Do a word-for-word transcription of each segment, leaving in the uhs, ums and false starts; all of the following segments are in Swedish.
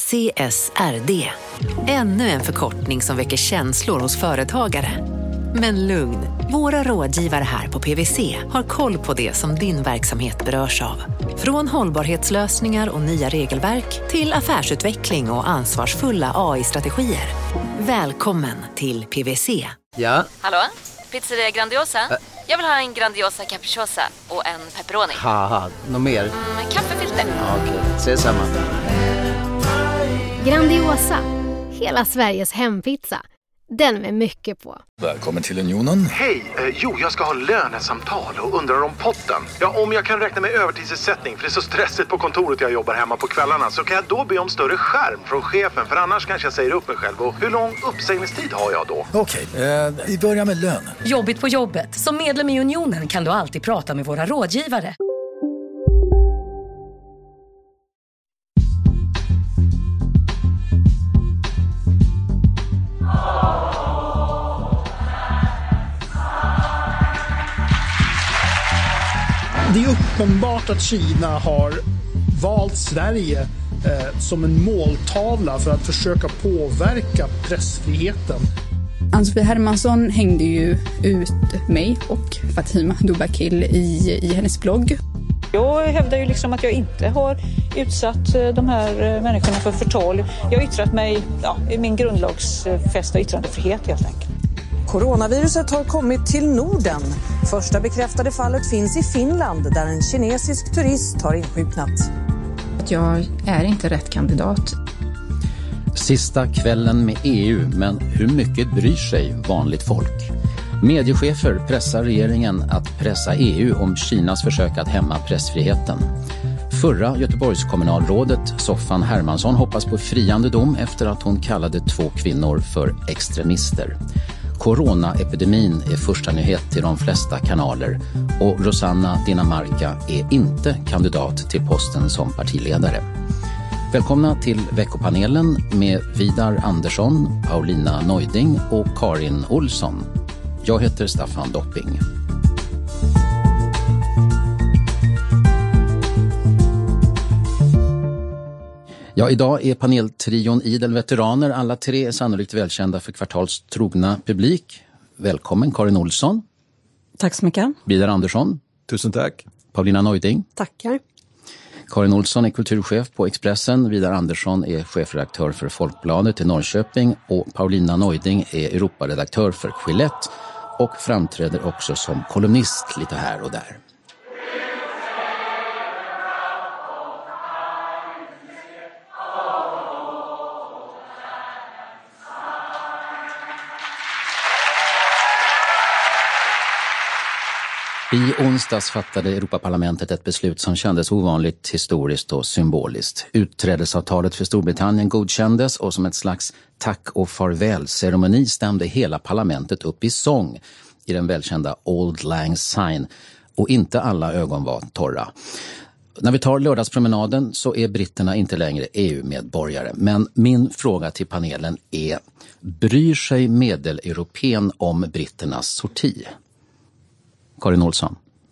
C S R D. Ännu en förkortning som väcker känslor hos företagare. Men lugn, våra rådgivare här på P W C har koll på det som din verksamhet berörs av. Från hållbarhetslösningar och nya regelverk till affärsutveckling och ansvarsfulla A I-strategier. Välkommen till P W C. Ja? Hallå? Pizzeria Grandiosa? Ä- Jag vill ha en Grandiosa capriciosa och en pepperoni. Haha, något mer? Mm, kaffefilter. Ja, okej, okay. Ses samma. Grandiosa, hela Sveriges hempizza. Den med mycket på. Välkommen till Unionen. Hej, eh, jo jag ska ha lönesamtal och undrar om potten. Ja, om jag kan räkna med övertidsersättning för det är så stressigt på kontoret jag jobbar hemma på kvällarna, så kan jag då be om större skärm från chefen, för annars kanske jag säger upp mig själv. Och hur lång uppsägningstid har jag då? Okej, eh, vi börjar med lön. Jobbigt på jobbet. Som medlem i Unionen kan du alltid prata med våra rådgivare. Det är uppenbart att Kina har valt Sverige eh, som en måltavla för att försöka påverka pressfriheten. Ann-Sofie Hermansson hängde ju ut mig och Fatima Dobakil i, i hennes blogg. Jag hävdar ju liksom att jag inte har utsatt de här människorna för förtal. Jag har yttrat mig ja, i min grundlagsfästa yttrandefrihet helt enkelt. Coronaviruset har kommit till Norden. Första bekräftade fallet finns i Finland där en kinesisk turist har insjuknat. Jag är inte rätt kandidat. Sista kvällen med E U, men hur mycket bryr sig vanligt folk? Mediechefer pressar regeringen att pressa E U om Kinas försök att hämma pressfriheten. Förra Göteborgskommunalrådet Soffan Hermansson hoppas på friande dom efter att hon kallade två kvinnor för extremister. Coronaepidemin är första nyhet till de flesta kanaler och Rosanna Dinamarca är inte kandidat till posten som partiledare. Välkomna till veckopanelen med Vidar Andersson, Paulina Neuding och Karin Olsson. Jag heter Staffan Dopping. Ja, idag är paneltrion idel veteraner. Alla tre är sannolikt välkända för Kvartals trogna publik. Välkommen Karin Olsson. Tack så mycket. Vidar Andersson. Tusen tack. Paulina Neuding. Tackar. Karin Olsson är kulturchef på Expressen. Vidar Andersson är chefredaktör för Folkbladet i Norrköping. Och Paulina Neuding är Europaredaktör för Gillette och framträder också som kolumnist lite här och där. I onsdags fattade Europaparlamentet ett beslut som kändes ovanligt historiskt och symboliskt. Utträdesavtalet för Storbritannien godkändes och som ett slags tack- och farväl-ceremoni stämde hela parlamentet upp i sång i den välkända Auld Lang Syne. Och inte alla ögon var torra. När vi tar lördagspromenaden så är britterna inte längre E U-medborgare. Men min fråga till panelen är, bryr sig medeleuropén om britternas sorti? Karin Olsson.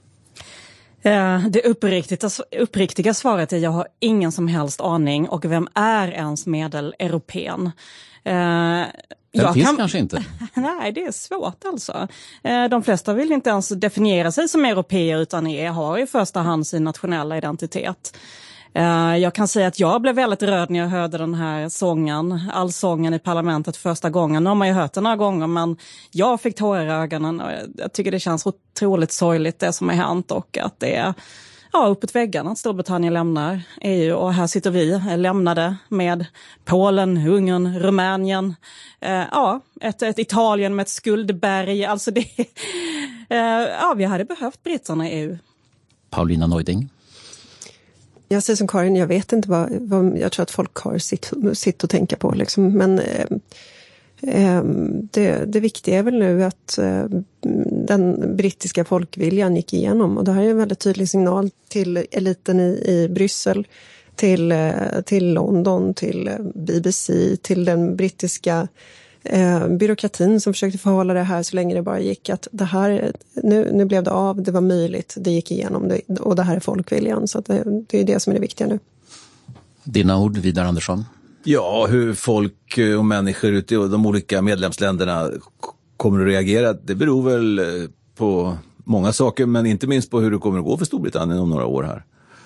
Det uppriktiga, uppriktiga svaret är jag har ingen som helst aning, och vem är ens medeleuropén? Den jag finns kan... kanske inte. Nej, det är svårt alltså. De flesta vill inte ens definiera sig som europeer utan är, har i första hand sin nationella identitet. Jag kan säga att jag blev väldigt röd när jag hörde den här sången, allsången i parlamentet första gången. Nu har man ju hört den några gånger, men jag fick tårar i ögonen och jag tycker det känns otroligt sorgligt det som har hänt, och att det är ja, uppåt väggarna att Storbritannien lämnar E U, och här sitter vi lämnade med Polen, Ungern, Rumänien, eh, ja, ett, ett Italien med ett skuldberg, alltså det eh, ja, vi hade behövt britterna i E U. Paulina Neuding. Jag säger som Karin, jag vet inte vad, vad jag tror att folk har sitt, sitt att tänka på liksom. Men eh, eh, det, det viktiga är väl nu att eh, den brittiska folkviljan gick igenom, och det här är en väldigt tydlig signal till eliten i, i Bryssel, till, eh, till London, till B B C, till den brittiska eh, byråkratin som försökte förhålla det här så länge det bara gick, att det här, nu, nu blev det av, det var möjligt, det gick igenom det, och det här är folkviljan, så att det, det är det som är det viktiga nu. Dina ord, Vidar Andersson. Ja, hur folk och människor ute i de olika medlemsländerna kommer att reagera, det beror väl på många saker, men inte minst på hur det kommer att gå för Storbritannien om några år här.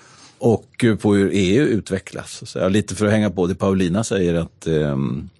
Och på hur E U utvecklas. Så lite för att hänga på det Paulina säger, att eh,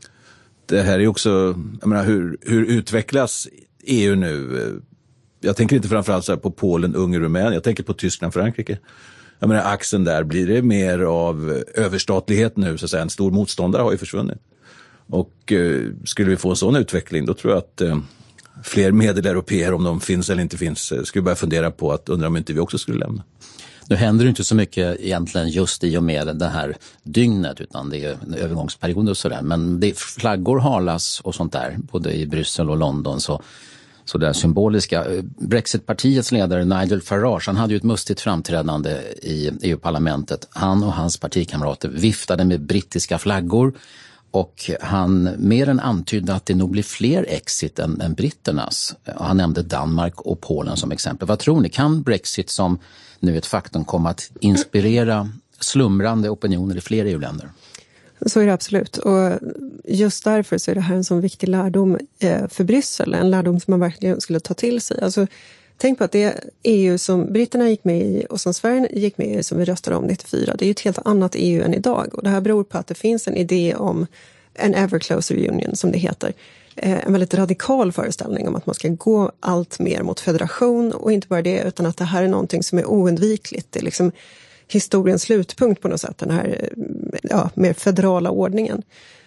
det här är också, jag menar, hur, hur utvecklas E U nu? Jag tänker inte framförallt så här på Polen, Ungern, Rumänien. Jag tänker på Tyskland, Frankrike. Jag menar, axeln där, blir det mer av överstatlighet nu, så att säga. En stor motståndare har ju försvunnit. Och eh, skulle vi få en sån utveckling, då tror jag att eh, fler medeleuropeer, om de finns eller inte finns, skulle börja fundera på att undra om inte vi också skulle lämna. Nu händer det inte så mycket egentligen just i och med det här dygnet, utan det är en övergångsperiod och sådär. Men det är flaggor halas och sånt där, både i Bryssel och London, så, så det är symboliska. Brexit-partiets ledare Nigel Farage, han hade ju ett mustigt framträdande i E U-parlamentet. Han och hans partikamrater viftade med brittiska flaggor. Och han mer än antydde att det nog blir fler exit än, än britternas. Han nämnde Danmark och Polen som exempel. Vad tror ni? Kan Brexit, som nu ett faktum, komma att inspirera slumrande opinioner i fler E U-länder? Så är det absolut. Och just därför så är det här en sån viktig lärdom för Bryssel. En lärdom som man verkligen skulle ta till sig. Alltså, tänk på att det E U som britterna gick med i och som Sverige gick med i, som vi röstade om nittiofyra, det är ju ett helt annat E U än idag. Och det här beror på att det finns en idé om en ever closer union, som det heter. En väldigt radikal föreställning om att man ska gå allt mer mot federation, och inte bara det, utan att det här är någonting som är oundvikligt. Det är liksom historiens slutpunkt på något sätt, den här ja, mer federala ordningen.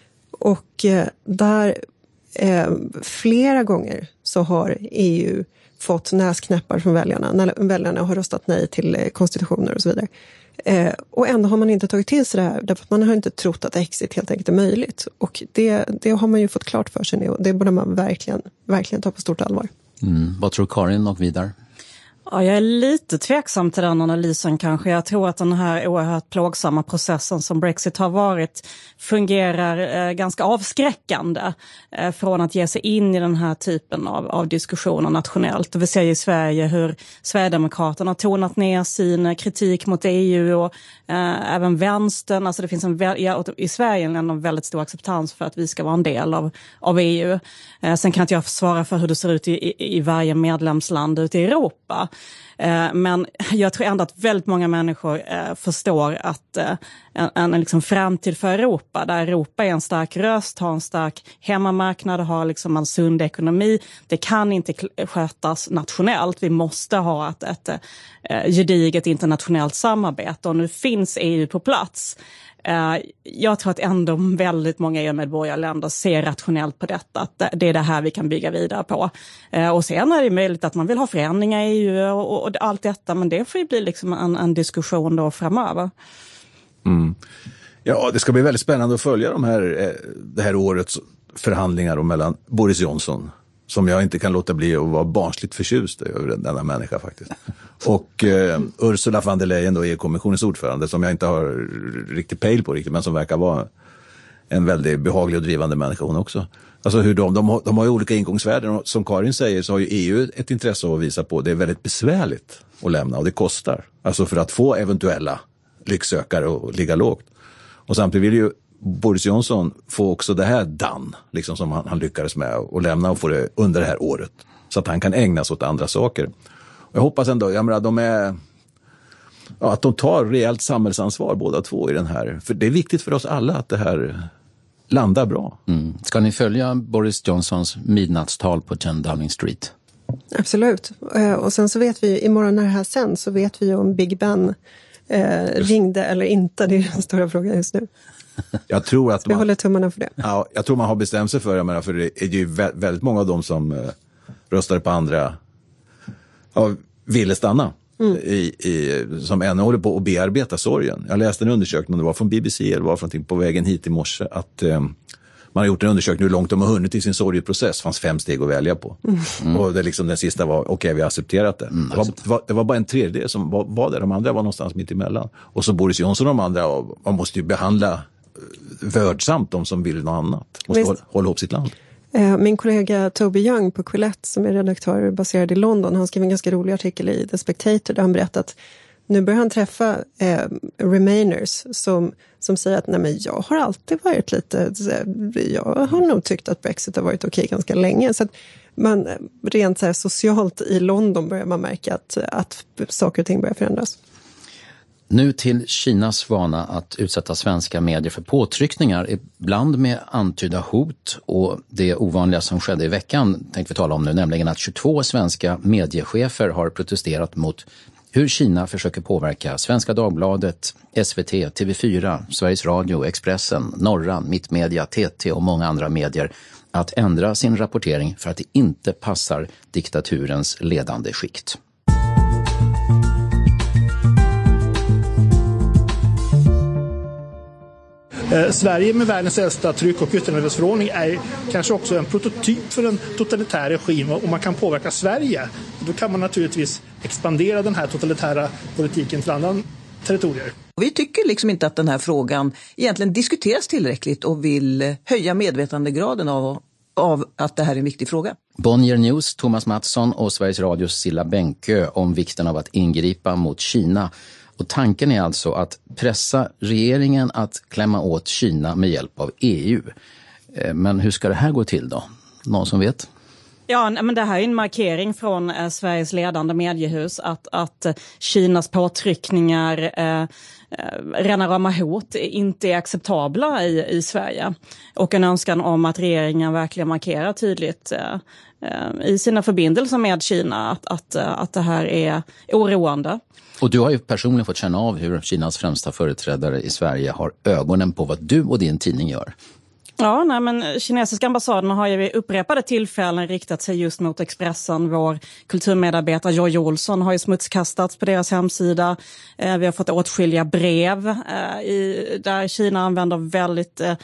Och eh, där eh, flera gånger så har E U fått näsknäppar från väljarna när väljarna har röstat nej till eh, konstitutioner och så vidare. Eh, och ändå har man inte tagit till sig det här, därför att man har inte trott att exit helt enkelt är möjligt. Och det, det har man ju fått klart för sig nu, och det borde man verkligen, verkligen ta på stort allvar. Mm. Vad tror Karin och Vidar? Ja, jag är lite tveksam till den analysen kanske. Jag tror att den här oerhört plågsamma processen som Brexit har varit fungerar eh, ganska avskräckande eh, från att ge sig in i den här typen av, av diskussioner nationellt. Vi ser i Sverige hur Sverigedemokraterna har tonat ner sin kritik mot E U, och eh, även vänstern. Alltså det finns en vä- ja, i Sverige en väldigt stor acceptans för att vi ska vara en del av, av E U. Eh, sen kan inte jag svara för hur det ser ut i, i, i varje medlemsland ute i Europa. Men jag tror ändå att väldigt många människor förstår att en, en liksom framtid för Europa, där Europa är en stark röst, har en stark hemmamarknad, har liksom en sund ekonomi, det kan inte skötas nationellt. Vi måste ha ett, ett, ett gediget internationellt samarbete, och nu finns E U på plats. Jag tror att ändå väldigt många E U-medborgarländer ser rationellt på detta, att det är det här vi kan bygga vidare på. Och sen är det möjligt att man vill ha förändringar i E U och, och allt detta, men det får ju bli liksom en, en diskussion då framöver. Mm. Ja, det ska bli väldigt spännande att följa de här, det här årets förhandlingar mellan Boris Johnson, som jag inte kan låta bli att vara barnsligt förtjust över denna människa faktiskt. Och eh, Ursula von der Leyen, då, E U-kommissionens ordförande, som jag inte har riktigt pejl på riktigt, men som verkar vara en väldigt behaglig och drivande människa hon också. Alltså hur de, de, har, de har ju olika ingångsvärden, och som Karin säger så har ju E U ett intresse av att visa på det är väldigt besvärligt att lämna, och det kostar. Alltså för att få eventuella lycksökare att ligga lågt. Och samtidigt vill ju Boris Johnson får också det här done, liksom som han, han lyckades med, och lämna och få det under det här året, så att han kan ägna sig åt andra saker. Och jag hoppas ändå, jag menar, de är, ja, att de tar rejält samhällsansvar båda två i den här, för det är viktigt för oss alla att det här landar bra. Mm. Ska ni följa Boris Johnsons midnattstal på ten Downing Street? Absolut. Och sen så vet vi, imorgon när det här sen, så vet vi om Big Ben eh, ringde eller inte. Det är den stora frågan just nu. Jag tror att man, vi håller tummarna för det. Ja, jag tror man har bestämt sig för, jag menar, för det är ju väldigt många av dem som eh, röstade på andra, ja, ville stanna. Mm. I, i, som ännu håller på att bearbeta sorgen. Jag läste en undersökning, det var från B B C eller var från på vägen hit i morse, att eh, man har gjort en undersökning hur långt de har hunnit i sin sorgeprocess. Det fanns fem steg att välja på. Mm. Och det liksom, den sista var, okej, okay, vi har accepterat det. Mm, det, var, det, var, det var bara en tredjedel som var, var där, de andra var någonstans mitt emellan. Och så Boris Johnson och de andra, och man måste ju behandla vördsamt de som vill något annat. Måste hålla, hålla ihop sitt land. Min kollega Toby Young på Quillette, som är redaktör baserad i London, han skrev en ganska rolig artikel i The Spectator där han berättat nu börjar han träffa eh, remainers som, som säger att nej, men jag har alltid varit lite, jag har nog tyckt att Brexit har varit okej ganska länge. Så att man, rent så här socialt i London börjar man märka att, att saker och ting börjar förändras. Nu till Kinas vana att utsätta svenska medier för påtryckningar, ibland med antydda hot, och det ovanliga som skedde i veckan tänkte vi tala om nu, nämligen att tjugotvå svenska mediechefer har protesterat mot hur Kina försöker påverka Svenska Dagbladet, S V T, T V fyra, Sveriges Radio, Expressen, Norran, Mittmedia, T T och många andra medier att ändra sin rapportering för att det inte passar diktaturens ledande skikt. Eh, Sverige med världens äldsta tryck- och yttrandefrihetsförordning är kanske också en prototyp för en totalitär regim, och man kan påverka Sverige. Då kan man naturligtvis expandera den här totalitära politiken till andra territorier. Vi tycker liksom inte att den här frågan egentligen diskuteras tillräckligt och vill höja medvetandegraden av, av att det här är en viktig fråga. Bonnier News, Thomas Mattsson och Sveriges Radios Silla Bänkö om vikten av att ingripa mot Kina. Och tanken är alltså att pressa regeringen att klämma åt Kina med hjälp av E U. Men hur ska det här gå till då? Någon som vet? Ja, men det här är en markering från eh, Sveriges ledande mediehus att, att eh, Kinas påtryckningar, eh, eh, rena rama hot, inte är acceptabla i, i Sverige. Och en önskan om att regeringen verkligen markerar tydligt eh, eh, i sina förbindelser med Kina att, att, att det här är oroande. Och du har ju personligen fått känna av hur Kinas främsta företrädare i Sverige har ögonen på vad du och din tidning gör. Ja, nej, men kinesiska ambassaden har ju vid upprepade tillfällen riktat sig just mot Expressen. Vår kulturmedarbetare Joy Olsson har ju smutskastats på deras hemsida. Eh, vi har fått åtskilliga brev eh, i, där Kina använder väldigt eh,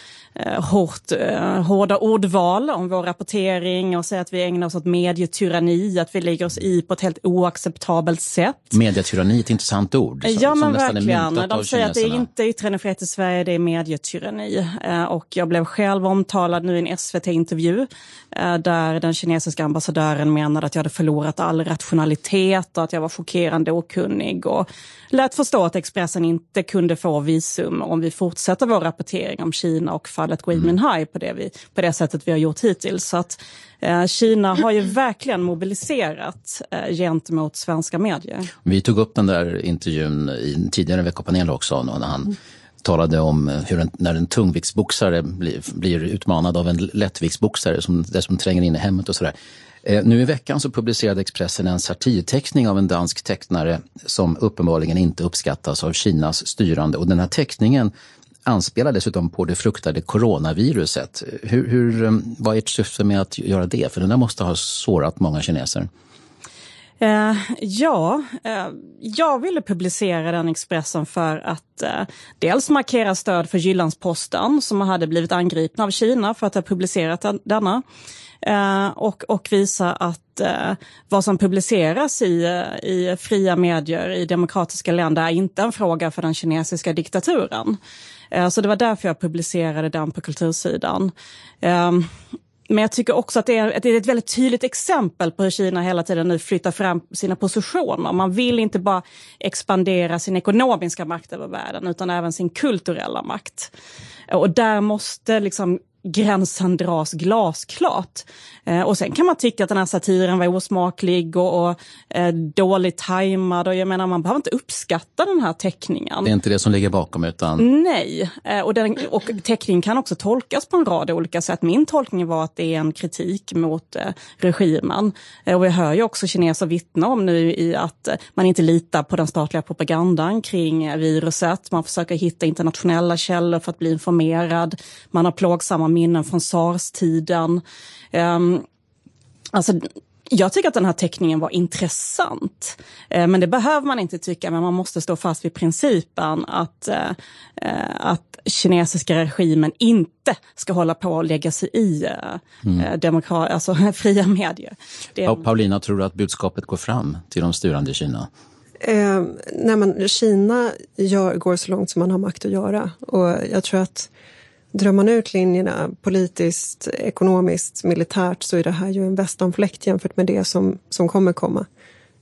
hårt, eh, hårda ordval om vår rapportering och säger att vi ägnar oss åt medietyranni, att vi lägger oss i på ett helt oacceptabelt sätt. Medietyranni är ett intressant ord. Som, ja, men som verkligen. Är de säger att det är inte yttrandefrihet i Sverige, det är medietyranni. Eh, och jag blev själv omtalad nu i en S V T-intervju eh, där den kinesiska ambassadören menade att jag hade förlorat all rationalitet och att jag var chockerande okunnig och lät förstå att Expressen inte kunde få visum om vi fortsätter vår rapportering om Kina och fallet Gui Minhai på det, vi, på det sättet vi har gjort hittills. Så att eh, Kina har ju verkligen mobiliserat eh, gentemot svenska medier. Vi tog upp den där intervjun i en tidigare veckopanel också när han mm. talade om hur en, när en tungviktsboxare blir, blir utmanad av en lättviktsboxare som dessutom tränger in i hemmet och sådär. Eh, nu i veckan så publicerade Expressen en satirteckning av en dansk tecknare som uppenbarligen inte uppskattas av Kinas styrande, och den här teckningen anspelar dessutom på det fruktade coronaviruset. Hur, hur, vad är ert syfte med att göra det? För den där måste ha sårat många kineser. Uh, ja, uh, jag ville publicera den Expressen för att uh, dels markera stöd för Jyllandsposten som hade blivit angripna av Kina för att ha publicerat den, denna. Uh, och, och visa att uh, vad som publiceras i, uh, i fria medier i demokratiska länder är inte en fråga för den kinesiska diktaturen. Uh, så det var därför jag publicerade den på kultursidan. Uh, Men jag tycker också att det är, det är ett väldigt tydligt exempel på hur Kina hela tiden nu flyttar fram sina positioner. Man vill inte bara expandera sin ekonomiska makt över världen utan även sin kulturella makt. Och där måste liksom gränsen dras glasklart. Eh, och sen kan man tycka att den här satiren var osmaklig och, och eh, dåligt tajmad. Och jag menar, man behöver inte uppskatta den här teckningen. Det är inte det som ligger bakom utan... Nej, eh, och, den, och teckningen kan också tolkas på en rad olika sätt. Min tolkning var att det är en kritik mot eh, regimen. Eh, och vi hör ju också kineser vittna om nu i att eh, man inte litar på den statliga propagandan kring eh, viruset. Man försöker hitta internationella källor för att bli informerad. Man har plågsamma minnen från SARS-tiden. Um, alltså, jag tycker att den här teckningen var intressant. Uh, men det behöver man inte tycka. Men man måste stå fast vid principen att, uh, uh, att kinesiska regimen inte ska hålla på att lägga sig i uh, mm. demokra- alltså, fria medier. Det... Ja, Paulina, tror du att budskapet går fram till de styrande i Kina? Eh, nej, men Kina gör, går så långt som man har makt att göra. Och jag tror att drar man ut linjerna politiskt, ekonomiskt, militärt så är det här ju en västanfläkt jämfört med det som, som kommer komma.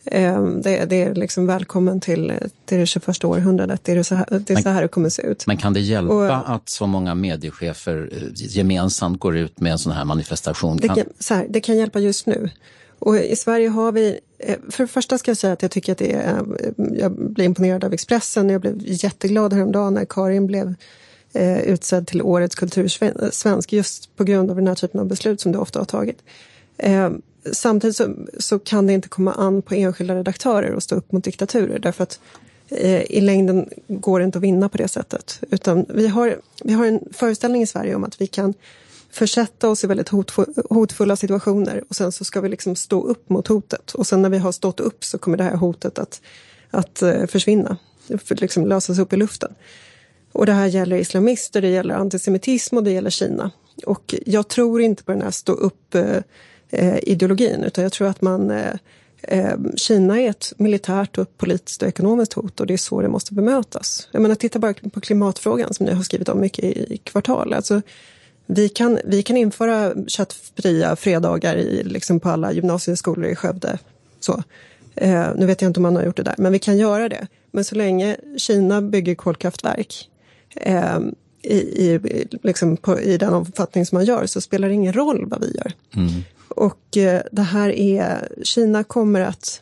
Det, det är liksom välkommen till, till det tjugoförsta århundradet. Det är så här det, är så här det kommer se ut. Men kan det hjälpa och, att så många mediechefer gemensamt går ut med en sån här manifestation? Det kan, så här, det kan hjälpa just nu. Och i Sverige har vi, för det första ska jag säga att jag tycker att det är, jag blir imponerad av Expressen. Jag blev jätteglad häromdagen när Karin blev eh, utsedd till årets kultursvensk just på grund av den här typen av beslut som det ofta har tagit. Eh, samtidigt så, så kan det inte komma an på enskilda redaktörer och stå upp mot diktaturer därför att eh, i längden går det inte att vinna på det sättet. Utan vi har, vi har en föreställning i Sverige om att vi kan försätta oss i väldigt hotfulla situationer och sen så ska vi liksom stå upp mot hotet. Och sen när vi har stått upp så kommer det här hotet att, att försvinna, liksom lösas upp i luften. Och det här gäller islamister, det gäller antisemitism och det gäller Kina. Och jag tror inte på den här stå upp eh, ideologin utan jag tror att man eh, Kina är ett militärt och politiskt och ekonomiskt hot och det är så det måste bemötas. Jag menar, titta bara på klimatfrågan som ni har skrivit om mycket i, i kvartal. Alltså Vi kan, vi kan införa köttfria fredagar i, liksom på alla gymnasieskolor i Skövde. Så. Eh, nu vet jag inte om man har gjort det där, men vi kan göra det. Men så länge Kina bygger kolkraftverk eh, i, i, liksom på, i den omfattning som man gör så spelar det ingen roll vad vi gör. Mm. Och eh, det här är, Kina kommer att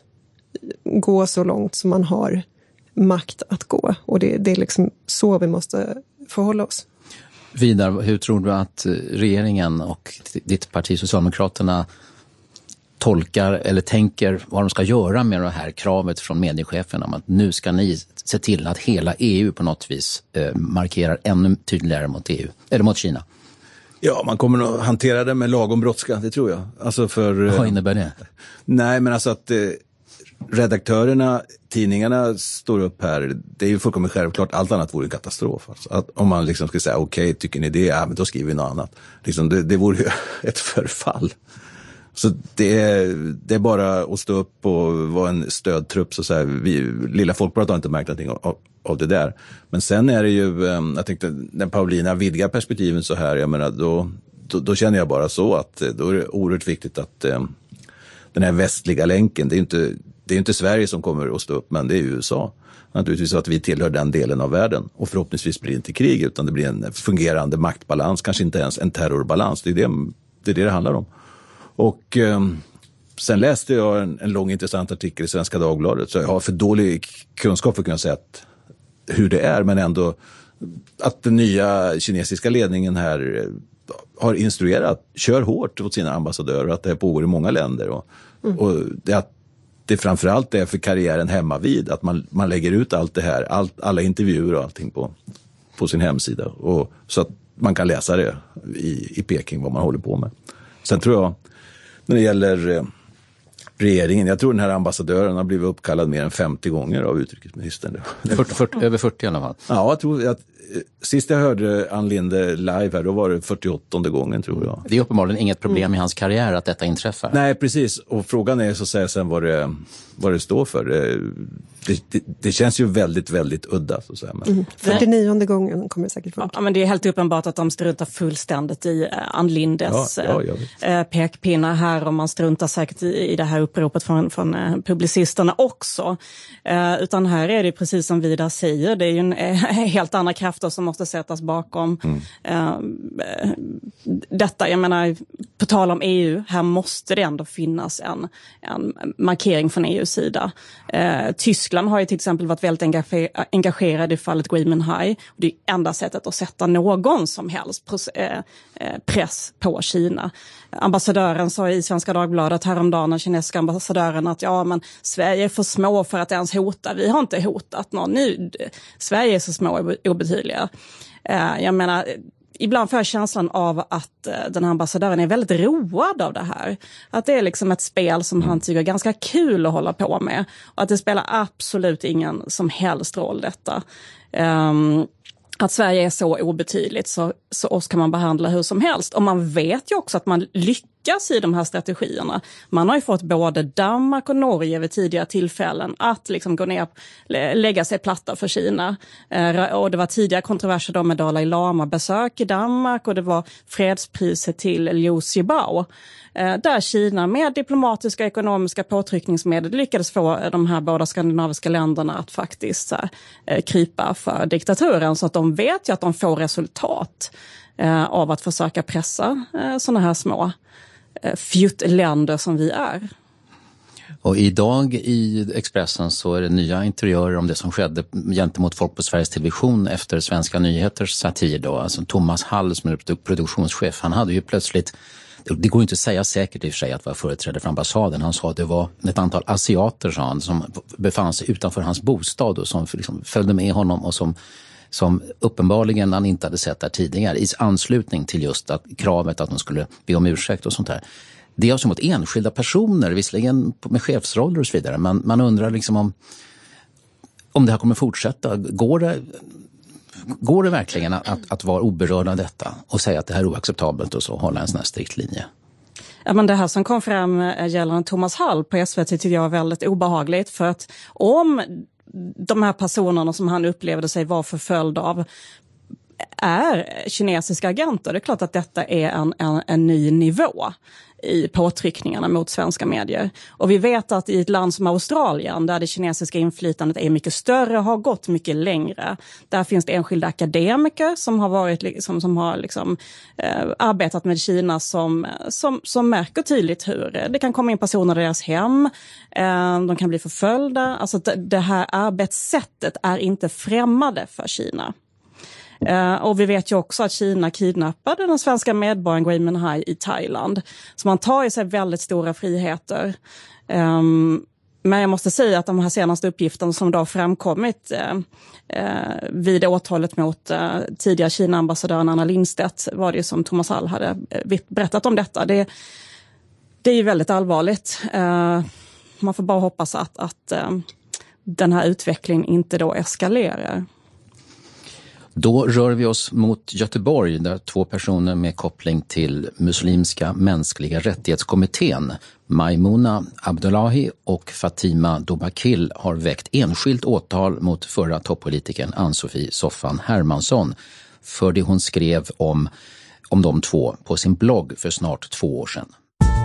gå så långt som man har makt att gå. Och det, det är liksom så vi måste förhålla oss. Vidar, hur tror du att regeringen och ditt parti Socialdemokraterna tolkar eller tänker vad de ska göra med det här kravet från mediechefen om att nu ska ni se till att hela E U på något vis eh, markerar ännu tydligare mot E U, eller mot Kina? Ja, man kommer att hantera det med lagom brådska, det tror jag. Alltså för, vad innebär det? Nej, men alltså att eh, redaktörerna, tidningarna står upp här. Det är ju fullkomligt självklart, allt annat vore en katastrof. Alltså att om man liksom ska säga okej, okay, tycker ni det? Ja, men då skriver vi något annat. Liksom, det, det vore ju ett förfall. Så det är, det är bara att stå upp och vara en stödtrupp. Så så här, vi, lilla Folkbladet har inte märkt någonting av, av det där. Men sen är det ju, jag tänkte, när Paulina vidgar perspektiven så här, jag menar, då, då, då känner jag bara så att då är det oerhört viktigt att den här västliga länken, det är inte, det är inte Sverige som kommer att stå upp, men det är U S A. Naturligtvis att vi tillhör den delen av världen och förhoppningsvis blir det inte krig utan det blir en fungerande maktbalans, kanske inte ens en terrorbalans. Det är det det, är det, det handlar om. Och eh, sen läste jag en, en lång intressant artikel i Svenska Dagbladet, så jag har för dålig kunskap för att kunna säga att, hur det är, men ändå att den nya kinesiska ledningen här har instruerat, kör hårt åt sina ambassadörer, att det pågår i många länder och, mm. och det att det framförallt är för karriären hemma vid att man, man lägger ut allt det här, allt, alla intervjuer och allting på, på sin hemsida och, så att man kan läsa det i, i Peking vad man håller på med. Sen tror jag, när det gäller eh, regeringen, jag tror den här ambassadören har blivit uppkallad mer än femtio gånger av utrikesministern. fyrtio, fyrtio, över fyrtio i alla fall. Ja, jag tror att sist jag hörde Ann Linde live här, då var det fyrtioåttonde gången tror jag. Det är uppenbarligen inget problem mm. i hans karriär att detta inträffar. Nej, precis. Och frågan är så att säga sen vad det, vad det står för. Det, det, det känns ju väldigt, väldigt udda. Så att säga. Men... Mm. fyrtionionde gången kommer det säkert funka. Ja, men det är helt uppenbart att de struntar fullständigt i Ann Lindes ja, ja, pekpinnar här och man struntar säkert i, i det här uppropet från, från publicisterna också. Uh, utan här är det precis som Vidar säger, det är ju en uh, helt andra krafter som måste sättas bakom mm. uh, detta. Jag menar, på tal om E U, här måste det ändå finnas en, en markering från E U:s sida. Uh, Tyskland har ju till exempel varit väldigt engager- engagerad i fallet Gui Minhai. Det är enda sättet att sätta någon som helst pres- uh, press på Kina. Ambassadören sa i Svenska Dagbladet häromdagen, den kinesiska ambassadören, att ja, men Sverige är för små för att ens hota. Vi har inte hotat någon nu. Sverige är så små och obetydliga. Uh, jag menar, ibland får jag känslan av att uh, den här ambassadören är väldigt road av det här. Att det är liksom ett spel som han tycker är ganska kul att hålla på med. Och att det spelar absolut ingen som helst roll detta. Um, Att Sverige är så obetydligt så, så oss kan man behandla hur som helst. Och man vet ju också att man lyckas lyckas i de här strategierna. Man har ju fått både Danmark och Norge vid tidigare tillfällen att liksom gå ner, lägga sig platta för Kina. Och det var tidigare kontroverser då med Dalai Lama-besök i Danmark och det var fredspriset till Liu Xiaobo. Där Kina med diplomatiska och ekonomiska påtryckningsmedel lyckades få de här båda skandinaviska länderna att faktiskt så här, krypa för diktaturen så att de vet ju att de får resultat av att försöka pressa sådana här små fjuttländer som vi är. Och idag i Expressen så är det nya interiörer om det som skedde gentemot folk på Sveriges Television efter Svenska Nyheters satir då. Alltså Thomas Hall som är produktionschef, han hade ju plötsligt, det går inte att säga säkert i och för sig att vara företrädare för ambassaden. Han sa att det var ett antal asiater, sa han, som befann sig utanför hans bostad och som liksom följde med honom och som, som uppenbarligen han inte hade sett där tidigare i anslutning till just att kravet att de skulle be om ursäkt och sånt här. Det är alltså mot enskilda personer, visserligen med chefsroller och så vidare. Men man undrar liksom om, om det här kommer fortsätta. Går det, går det verkligen att, att vara oberörd av detta och säga att det här är oacceptabelt och så hålla en sån här strikt linje? Ja, men det här som kom fram gällande Thomas Hall på S V T tycker jag var väldigt obehagligt. För att om de här personerna som han upplevde sig vara förföljd av är kinesiska agenter, det är klart att detta är en, en, en ny nivå i påtryckningarna mot svenska medier. Och vi vet att i ett land som Australien, där det kinesiska inflytandet är mycket större, har gått mycket längre. Där finns det enskilda akademiker som har varit liksom, som har liksom, eh, arbetat med Kina som, som, som märker tydligt hur det kan komma in personer i deras hem, eh, de kan bli förföljda. Alltså det här arbetssättet är inte främmande för Kina. Uh, och vi vet ju också att Kina kidnappade den svenska medborgaren Gui Minhai i Thailand. Så man tar i sig väldigt stora friheter. Um, men jag måste säga att de här senaste uppgifterna som då framkommit uh, uh, vid åtalet mot uh, tidigare Kina-ambassadören Anna Lindstedt var det ju som Thomas Hall hade uh, berättat om detta. Det, det är ju väldigt allvarligt. Uh, man får bara hoppas att, att uh, den här utvecklingen inte då eskalerar. Då rör vi oss mot Göteborg där två personer med koppling till Muslimska mänskliga rättighetskommittén, Maimouna Abdullahi och Fatima Dobakil, har väckt enskilt åtal mot förra toppolitikern Ann-Sofie Soffan Hermansson för det hon skrev om, om de två på sin blogg för snart två år sedan.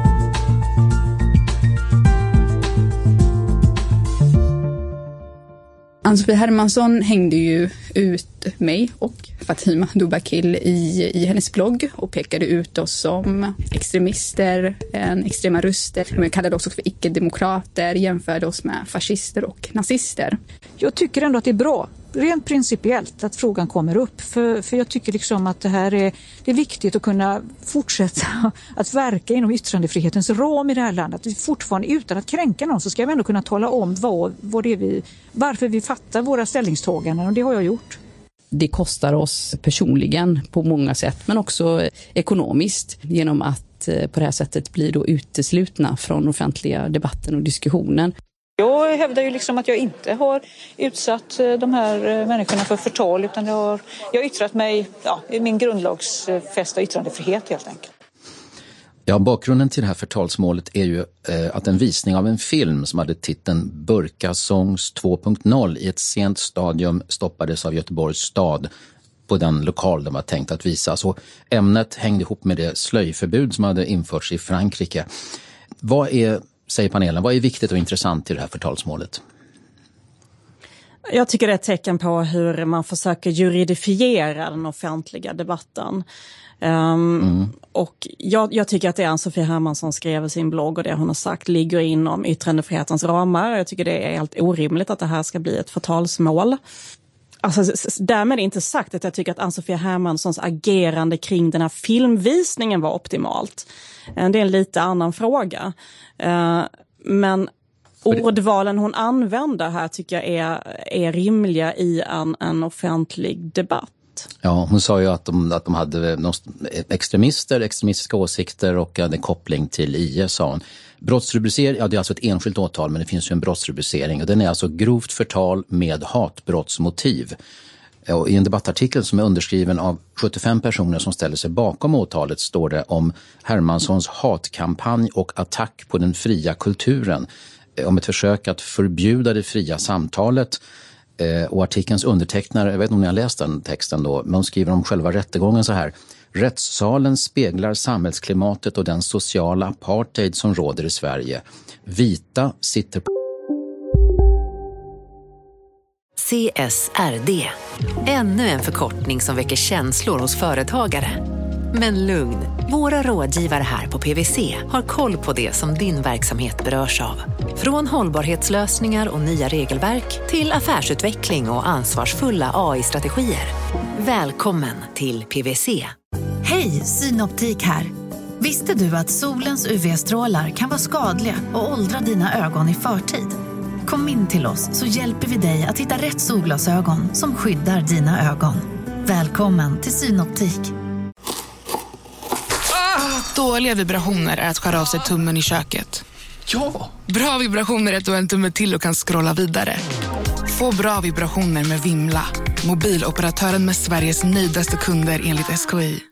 Ann-Sofie Hermansson hängde ju ut mig och Fatima Dobakil i, i hennes blogg och pekade ut oss som extremister, en extrema röster. Men kallade oss också för icke-demokrater, jämförde oss med fascister och nazister. Jag tycker ändå att det är bra, rent principiellt, att frågan kommer upp. För, för jag tycker liksom att det här är, det är viktigt att kunna fortsätta att verka inom yttrandefrihetens ram i det här landet. Att fortfarande utan att kränka någon så ska vi ändå kunna tala om vad, vad det är vi, varför vi fattar våra ställningstaganden, och det har jag gjort. Det kostar oss personligen på många sätt, men också ekonomiskt genom att på det här sättet bli då uteslutna från offentliga debatten och diskussionen. Jag hävdar ju liksom att jag inte har utsatt de här människorna för förtal, utan jag har, jag har yttrat mig ja, i min grundlagsfästa yttrandefrihet helt enkelt. Ja, bakgrunden till det här förtalsmålet är ju eh, att en visning av en film som hade titeln Burka Songs två punkt noll i ett sent stadium stoppades av Göteborgs stad på den lokal de var tänkt att visa. Så ämnet hängde ihop med det slöjförbud som hade införts i Frankrike. Vad är, säger panelen, vad är viktigt och intressant i det här förtalsmålet? Jag tycker det är ett tecken på hur man försöker juridifiera den offentliga debatten. Um, mm. Och jag, jag tycker att det Ann-Sofie Hermansson skrev i sin blogg och det hon har sagt ligger inom yttrandefrihetens ramar. Jag tycker det är helt orimligt att det här ska bli ett förtalsmål. Alltså, därmed är inte sagt att jag tycker att Ann-Sofie Hermanssons agerande kring den här filmvisningen var optimalt. Det är en lite annan fråga. Uh, men ordvalen hon använder här tycker jag är, är rimliga i en, en offentlig debatt. Ja, hon sa ju att de, att de hade extremister, extremistiska åsikter och hade koppling till I S, sa hon. Brottsrubricering, ja det är alltså ett enskilt åtal, men det finns ju en brottsrubricering och den är alltså grovt förtal med hatbrottsmotiv. Och i en debattartikel som är underskriven av sjuttiofem personer som ställer sig bakom åtalet står det om Hermanssons hatkampanj och attack på den fria kulturen. Om ett försök att förbjuda det fria samtalet. Och artikelns undertecknare, jag vet inte om ni har läst den texten då, men de skriver om själva rättegången så här. Rättssalen speglar samhällsklimatet och den sociala apartheid som råder i Sverige. Vita sitter på... C S R D. Ännu en förkortning som väcker känslor hos företagare. Men lugn, våra rådgivare här på P V C har koll på det som din verksamhet berörs av. Från hållbarhetslösningar och nya regelverk till affärsutveckling och ansvarsfulla A I-strategier. Välkommen till P V C. Hej, Synoptik här. Visste du att solens U V-strålar kan vara skadliga och åldra dina ögon i förtid? Kom in till oss så hjälper vi dig att hitta rätt solglasögon som skyddar dina ögon. Välkommen till Synoptik. Ah, dåliga vibrationer är att skära av sig tummen i köket. Ja! Bra vibrationer är att du har en tumme till och kan scrolla vidare. Få bra vibrationer med Vimla. Mobiloperatören med Sveriges nöjdaste kunder enligt S K I.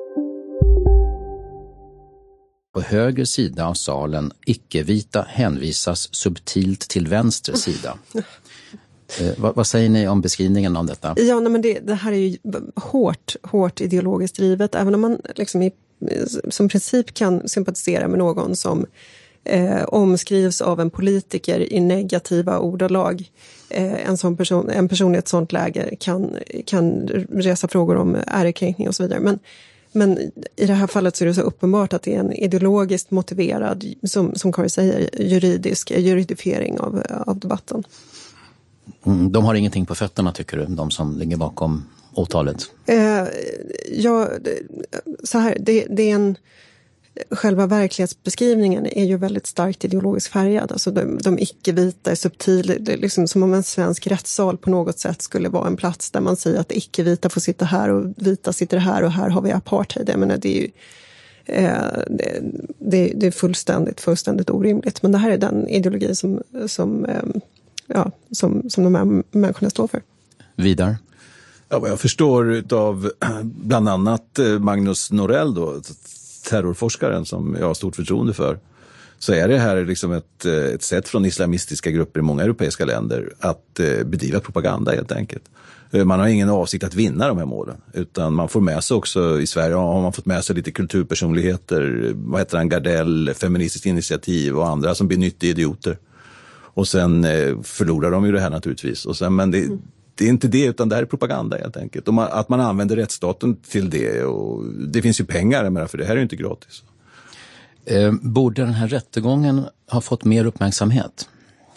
På höger sida av salen, icke-vita, hänvisas subtilt till vänster sida. Eh, vad, vad säger ni om beskrivningen av detta? Ja, nej, men det, det här är ju hårt, hårt ideologiskt drivet. Även om man liksom i, som princip kan sympatisera med någon som eh, omskrivs av en politiker i negativa ordalag. Eh, en, sån person, en person i ett sånt läge kan, kan resa frågor om ärekränkning och så vidare. Men Men i det här fallet så är det så uppenbart att det är en ideologiskt motiverad, som, som Kari säger, juridisk juridifiering av, av debatten. Mm, de har ingenting på fötterna, tycker du, de som ligger bakom åtalet? Eh, ja, så här, det, det är en... Själva verklighetsbeskrivningen är ju väldigt starkt ideologiskt färgad. Alltså de, de icke-vita är subtila. Det är liksom som om en svensk rättssal på något sätt skulle vara en plats där man säger att icke-vita får sitta här och vita sitter här och här har vi apartheid. Jag menar, det är ju eh, det, det, det är fullständigt, fullständigt orimligt. Men det här är den ideologi som, som, eh, ja, som, som de här människorna står för. Vidar? Ja, vad jag förstår av bland annat Magnus Norell då, terrorforskaren som jag har stort förtroende för, så är det här liksom ett, ett sätt från islamistiska grupper i många europeiska länder att eh, bedriva propaganda helt enkelt. Man har ingen avsikt att vinna de här målen, utan man får med sig också, i Sverige har man fått med sig lite kulturpersonligheter, vad heter han, Gardell, Feministiskt initiativ och andra som blir nyttiga idioter. Och sen eh, förlorar de ju det här naturligtvis. Och sen, men det, mm. det är inte det, utan det här är propaganda helt enkelt. Och man, att man använder rättsstaten till det, och det finns ju pengar med, för det här är ju inte gratis. Eh, borde den här rättegången ha fått mer uppmärksamhet?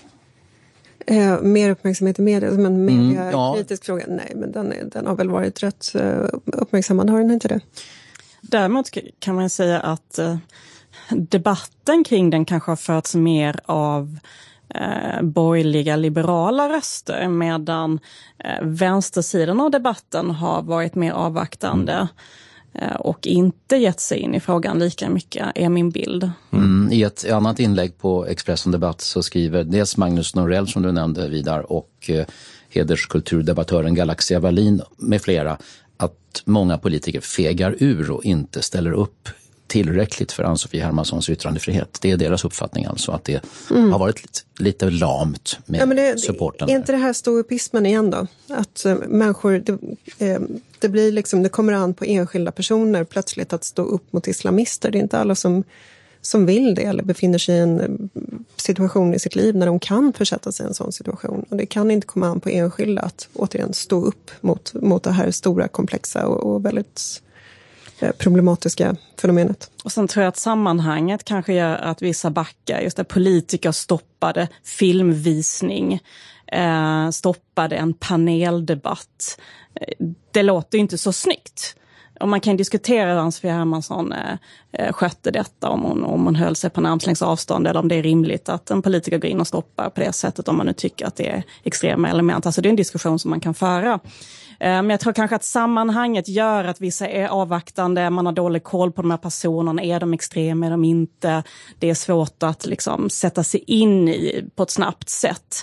Eh, mer uppmärksamhet i media, som en media mm, ja. kritisk fråga. Nej, men den, den har väl varit rätt uh, uppmärksammad, har den inte det? Däremot kan man säga att uh, debatten kring den kanske har förts mer av uh, borgerliga liberala röster, medan uh, vänstersidan av debatten har varit mer avvaktande. Mm. Och inte gett sig in i frågan lika mycket, är min bild. Mm, I ett annat inlägg på Expressen Debatt så skriver dels Magnus Norell, som du nämnde, Vidar, och eh, hederskulturdebattören Galaxia Wallin med flera, att många politiker fegar ur och inte ställer upp tillräckligt för Ann-Sofie Hermanssons yttrandefrihet. Det är deras uppfattning alltså, att det mm. har varit lite, lite lamt med ja, men det, supporten. Är inte det här ståuppismen igen då? Att uh, människor, det, eh, det blir liksom, det kommer an på enskilda personer plötsligt att stå upp mot islamister. Det är inte alla som, som vill det eller befinner sig i en situation i sitt liv när de kan försätta sig i en sån situation. Och det kan inte komma an på enskilda att återigen stå upp mot, mot det här stora, komplexa och, och väldigt problematiska fenomenet. Och sen tror jag att sammanhanget kanske gör att vissa backar, just det, politiker stoppade filmvisning, eh, stoppade en paneldebatt. Det låter ju inte så snyggt. Och man kan diskutera hur Ann-Sofie Hermansson eh, skötte detta, om hon, om hon höll sig på en armslängds avstånd, eller om det är rimligt att en politiker går in och stoppar på det sättet, om man nu tycker att det är extrema element. Alltså det är en diskussion som man kan föra. Men jag tror kanske att sammanhanget gör att vissa är avvaktande, man har dålig koll på de här personerna, är de extrema, är de inte? Det är svårt att liksom sätta sig in i på ett snabbt sätt.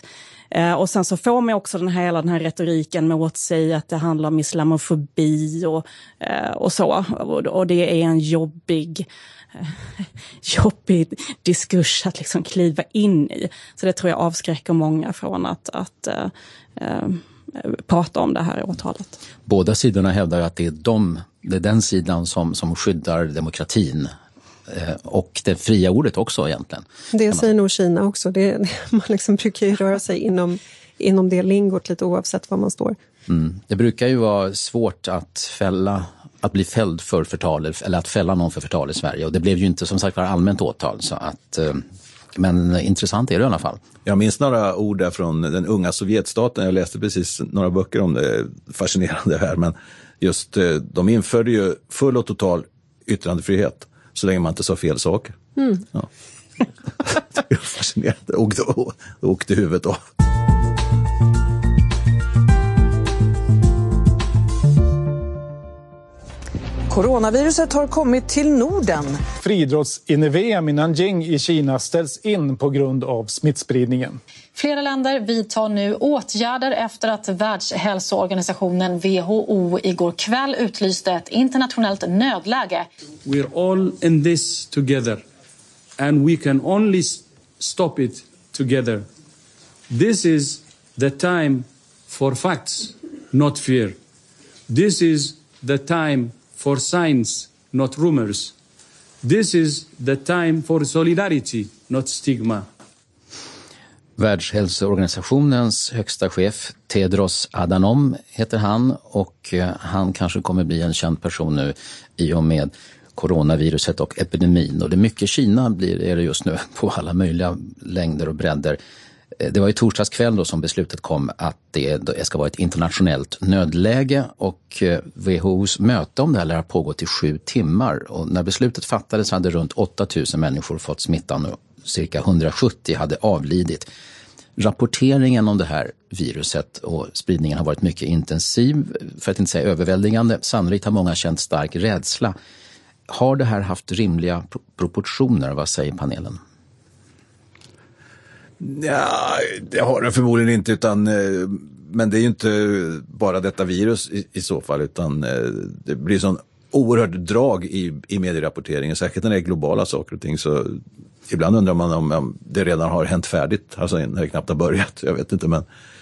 Eh, och sen så får man också den här, hela den här retoriken med åt sig att det handlar om islamofobi och, eh, och så. Och, och det är en jobbig, eh, jobbig diskurs att liksom kliva in i. Så det tror jag avskräcker många från att, att eh, eh, prata om det här åtalet. Båda sidorna hävdar att det är, de, det är den sidan som, som skyddar demokratin. Och det fria ordet också egentligen. Det säger nog Kina också. Det, man liksom brukar ju röra sig inom, inom det lingot lite oavsett var man står. Mm. Det brukar ju vara svårt att fälla, att bli fälld för förtal eller att fälla någon för förtal i Sverige. Och det blev ju inte som sagt var allmänt åtal. Så att, men intressant är det i alla fall. Jag minns några ord där från den unga Sovjetstaten. Jag läste precis några böcker om det. Fascinerande här. Men just de införde ju full och total yttrandefrihet. Så länge man inte sa fel saker. Mm. Ja. Det är fascinerande. Och då, då åkte huvudet av. Coronaviruset har kommit till Norden. Friidrotts-V M i Nanjing i Kina ställs in på grund av smittspridningen. Flera länder vidtar nu åtgärder efter att Världshälsoorganisationen W H O igår kväll utlyste ett internationellt nödläge. We're all in this together and we can only stop it together. This is the time for facts, not fear. This is the time for science, not rumors. This is the time for solidarity, not stigma. Världshälsoorganisationens högsta chef Tedros Adhanom heter han och han kanske kommer bli en känd person nu i och med coronaviruset och epidemin. Och det är mycket Kina blir är det just nu på alla möjliga längder och bredder. Det var i torsdags kväll då som beslutet kom att det ska vara ett internationellt nödläge och W H O:s möte om det här lär ha pågått i sju timmar. Och när beslutet fattades hade runt åtta tusen människor fått smittan och cirka hundrasjuttio hade avlidit. Rapporteringen om det här viruset och spridningen har varit mycket intensiv, för att inte säga överväldigande. Sannolikt har många känt stark rädsla. Har det här haft rimliga proportioner? Vad säger panelen? Ja, det har det förmodligen inte, utan, men det är ju inte bara detta virus i, i så fall, utan det blir sån oerhört drag i, i medierapporteringen, särskilt när det är globala saker och ting, så ibland undrar man om, om det redan har hänt färdigt, alltså när det knappt har börjat, jag vet inte, men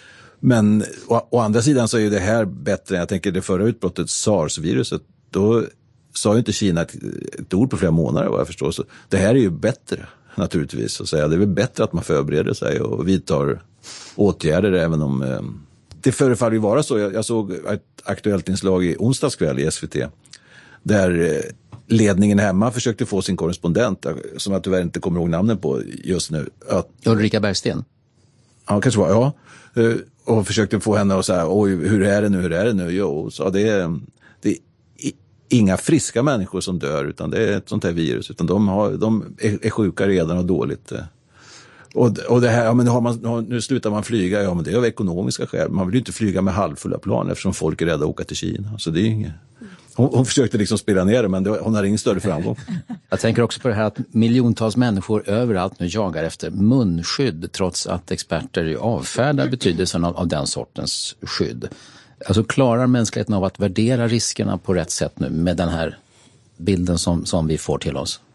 men å, å andra sidan så är ju det här bättre. Jag tänker det förra utbrottet, SARS-viruset, då sa ju inte Kina ett, ett ord på flera månader vad jag förstår, så det här är ju bättre naturligtvis att säga. Det är väl bättre att man förbereder sig och vidtar åtgärder, även om eh, det förefaller ju vara så. Jag, jag såg ett aktuellt inslag i onsdagskväll i S V T där eh, ledningen hemma försökte få sin korrespondent, som jag tyvärr inte kommer ihåg namnen på just nu. Att, Ulrika Bergsten? Ja, kanske var, ja. Eh, och försökte få henne att säga, oj, hur är det nu, hur är det nu? Jo, så det är, det är inga friska människor som dör, utan det är ett sånt här virus, utan de, har, de är, är sjuka redan och dåligt. Och, och det här, ja, men har man, nu slutar man flyga, ja men det är av ekonomiska skäl. Man vill ju inte flyga med halvfulla plan eftersom folk är rädda att åka till Kina. Så det är inget. Hon, hon försökte liksom spela ner det, men det, hon har ingen större framgång. Jag tänker också på det här att miljontals människor överallt nu jagar efter munskydd, trots att experter avfärdar betydelsen av, av den sortens skydd. Alltså klarar mänskligheten av att värdera riskerna på rätt sätt nu med den här bilden som, som vi får till oss?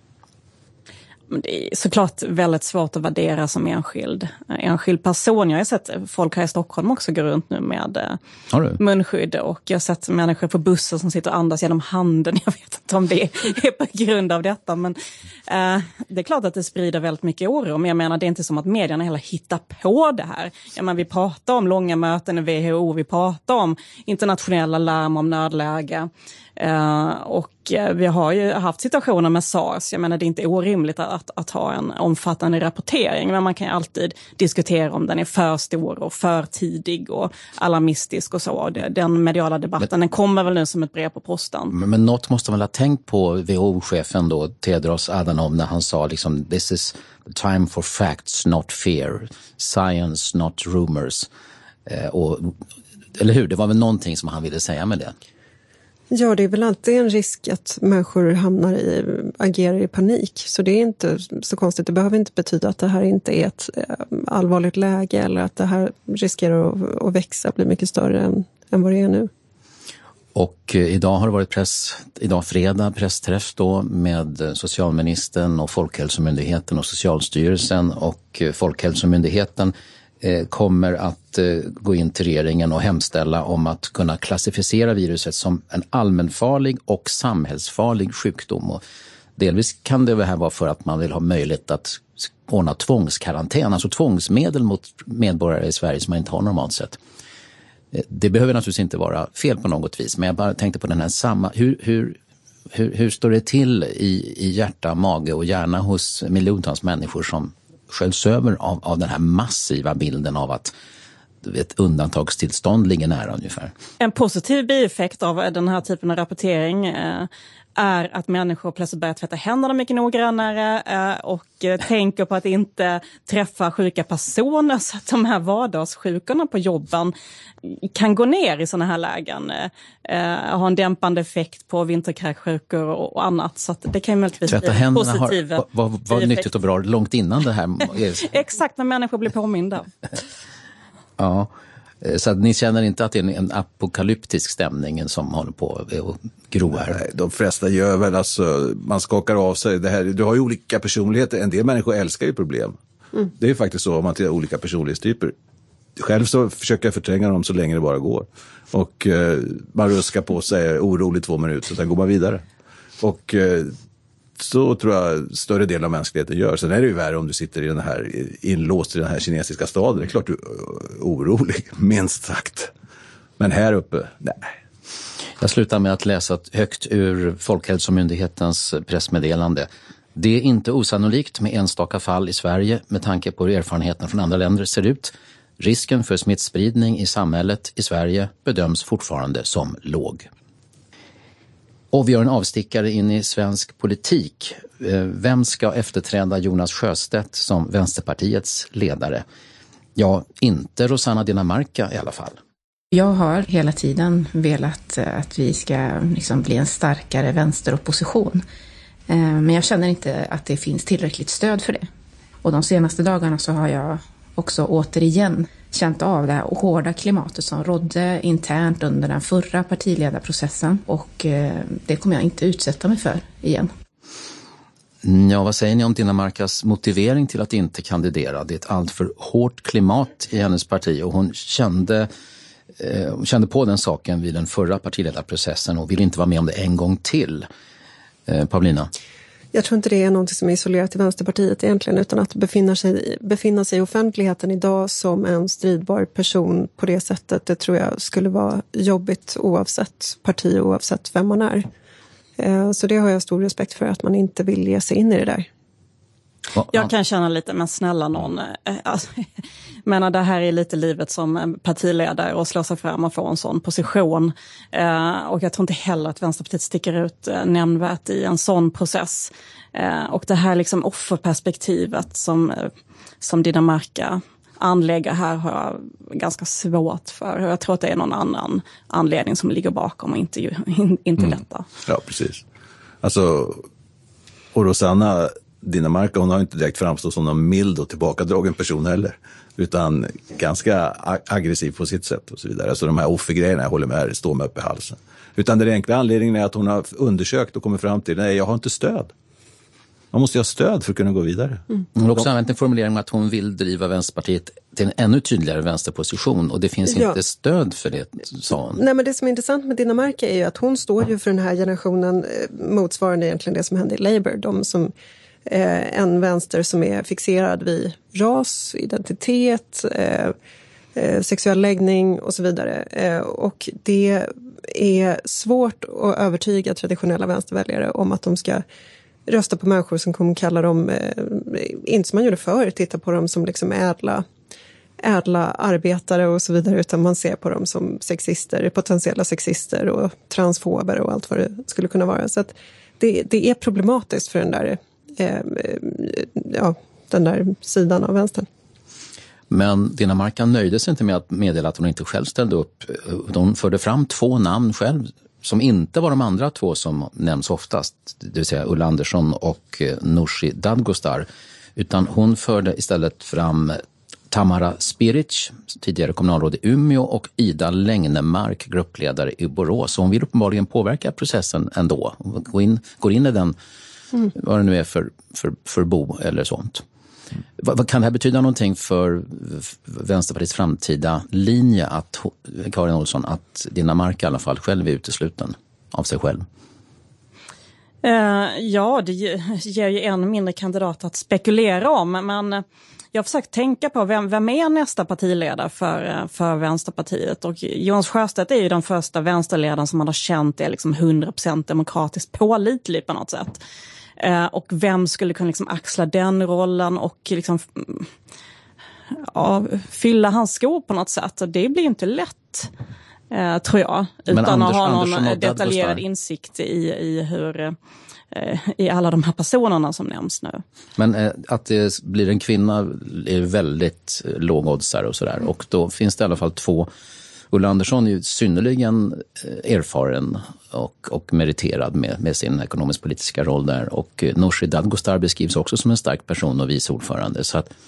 Det är såklart väldigt svårt att värdera som enskild, enskild person. Jag har sett folk här i Stockholm också gå runt nu med munskydd, och jag har sett människor på bussar som sitter och andas genom handen. Jag vet inte om det är på grund av detta, men eh, det är klart att det sprider väldigt mycket oro. Men jag menar, det är inte som att medierna heller hittar på det här. Jag menar, vi pratar om långa möten i W H O, vi pratar om internationella larm om nödläge. Uh, och uh, vi har ju haft situationer med SARS. Jag menar, det är inte orimligt att, att ha en omfattande rapportering, men man kan ju alltid diskutera om den är för stor och för tidig och alarmistisk och så. Den mediala debatten, men, den kommer väl nu som ett brev på posten. Men, men något måste man ha tänkt på W H O-chefen då, Tedros Adhanom, när han sa liksom, this is time for facts, not fear. Science, not rumors. Uh, och, eller hur? Det var väl någonting som han ville säga med det. Ja, det är väl alltid en risk att människor hamnar i, agerar i panik. Så det är inte så konstigt. Det behöver inte betyda att det här inte är ett allvarligt läge eller att det här riskerar att, att växa, bli mycket större än, än vad det är nu. Och idag har det varit press, idag fredag pressträff då med socialministern och Folkhälsomyndigheten och Socialstyrelsen, och Folkhälsomyndigheten eh, kommer att eh, gå in till regeringen och hemställa om att kunna klassificera viruset som en allmänfarlig och samhällsfarlig sjukdom. Och delvis kan det här vara för att man vill ha möjlighet att ordna tvångskarantän, alltså tvångsmedel mot medborgare i Sverige som man inte har normalt sett. Det behöver naturligtvis inte vara fel på något vis, men jag bara tänkte på den här samma, hur, hur, hur, hur står det till i, i hjärta, mage och hjärna hos miljontals människor som sköljs över av, av den här massiva bilden av att ett undantagstillstånd ligger nära ungefär? En positiv bieffekt av den här typen av rapportering eh, är att människor plötsligt börjar tvätta händerna mycket noggrannare eh, och eh, tänker på att inte träffa sjuka personer, så att de här vardagssjukorna på jobben kan gå ner i sådana här lägen. Eh, ha en dämpande effekt på vinterkräksjukor och, och annat. Så att det kan ju möjligtvis tvätta bli händerna positiv. Har, var, var, var nyttigt och bra långt innan det här. Exakt, när människor blir påminda. Ja, så att ni känner inte att det är en apokalyptisk stämning som håller på att gro här? Nej, de flesta gör väl, alltså, man skakar av sig. Det här, du har ju olika personligheter. En del människor älskar ju problem. Mm. Det är faktiskt så om man tittar olika personlighetstyper. Själv så försöker jag förtränga dem så länge det bara går. Och eh, man ruskar på sig oroligt två minuter, så sen går man vidare. Och eh, så tror jag större del av mänskligheten gör. Sen är det ju värre om du sitter i den här, inlåst i den här kinesiska staden. Det är klart du är orolig, minst sagt. Men här uppe, nej. Jag slutar med att läsa högt ur Folkhälsomyndighetens pressmeddelande. Det är inte osannolikt med enstaka fall i Sverige med tanke på hur erfarenheten från andra länder ser ut. Risken för smittspridning i samhället i Sverige bedöms fortfarande som låg. Och vi har en avstickare in i svensk politik. Vem ska efterträda Jonas Sjöstedt som Vänsterpartiets ledare? Ja, inte Rosanna Dinamarca i alla fall. Jag har hela tiden velat att vi ska liksom bli en starkare vänsteropposition. Men jag känner inte att det finns tillräckligt stöd för det. Och de senaste dagarna så har jag också återigen känt av det här hårda klimatet som rådde internt under den förra partiledarprocessen, och det kommer jag inte utsätta mig för igen. Ja, vad säger ni om Dinamarcas motivering till att inte kandidera? Det är ett allt för hårt klimat i hennes parti, och hon kände, eh, kände på den saken vid den förra partiledarprocessen och vill inte vara med om det en gång till. Eh, Paulina? Jag tror inte det är något som är isolerat i Vänsterpartiet egentligen, utan att befinna sig, befinna sig i offentligheten idag som en stridbar person på det sättet, det tror jag skulle vara jobbigt oavsett parti, oavsett vem man är. Så det har jag stor respekt för, att man inte vill ge sig in i det där. Jag kan känna lite, men snälla någon. Alltså, men det här är lite livet som partiledare och slå sig fram och få en sån position. Och jag tror inte heller att Vänsterpartiet sticker ut nämnvärt i en sån process. Och det här liksom offerperspektivet som, som Dinamarca anlägger här har jag ganska svårt för. Jag tror att det är någon annan anledning som ligger bakom och inte, inte mm. detta. Ja, precis. Alltså, och Rosanna Dinamarca, hon har inte direkt framstått som någon mild och tillbakadragen person heller, utan ganska aggressiv på sitt sätt och så vidare. Så de här offergrejerna, jag håller med, står med upp i halsen. Utan den enkla anledningen är att hon har undersökt och kommit fram till, nej, jag har inte stöd. Man måste ju ha stöd för att kunna gå vidare. Mm. Hon har också använt en formulering om att hon vill driva Vänsterpartiet till en ännu tydligare vänsterposition, och det finns ja. inte stöd för det, sa hon. Nej, men det som är intressant med Dinamarca är ju att hon står ju för den här generationen motsvarande egentligen det som hände i Labour. De som, eh, en vänster som är fixerad vid ras, identitet, eh, eh, sexuell läggning och så vidare. Eh, och det är svårt att övertyga traditionella vänsterväljare om att de ska rösta på människor som kommer kalla dem, eh, inte som man gjorde förr, titta på dem som liksom ädla, ädla arbetare och så vidare, utan man ser på dem som sexister, potentiella sexister och transfober och allt vad det skulle kunna vara. Så att det, det är problematiskt för den där, eh, ja, den där sidan av vänstern. Men Dinamarca nöjde sig inte med att meddela att hon inte själv ställde upp. De förde fram två namn själv som inte var de andra två som nämns oftast, det vill säga Ulla Andersson och Nooshi Dadgostar, utan hon förde istället fram Tamara Spiric, tidigare kommunalråd i Umeå, och Ida Längnemark, gruppledare i Borås. Så hon vill uppenbarligen påverka processen ändå. Går in, går in i den, mm. vad det nu är för, för, för bo eller sånt. Mm. Vad, kan det här betyda någonting för Vänsterpartiets framtida linje, att Karin Olsson, att Dinamarca i alla fall själv är utesluten av sig själv? Uh, ja, det ger ju en mindre kandidat att spekulera om, men jag har försökt tänka på vem, vem är nästa partiledare för, för Vänsterpartiet, och Jonas Sjöstedt är ju den första vänsterledaren som man har känt är liksom hundra procent demokratiskt pålitlig på något sätt. Uh, och vem skulle kunna liksom axla den rollen och liksom, ja, fylla hans skor på något sätt? Och det blir inte lätt, uh, tror jag, utan Anders, att ha någon Andersson detaljerad insikt i, i hur... i alla de här personerna som nämns nu. Men eh, att det blir en kvinna är väldigt eh, lågoddsare och sådär. Och då finns det i alla fall två. Ulla Andersson är ju synnerligen eh, erfaren och, och meriterad med, med sin ekonomisk-politiska roll där. Och eh, Nooshi Dadgostar beskrivs också som en stark person och vice ordförande. Så att,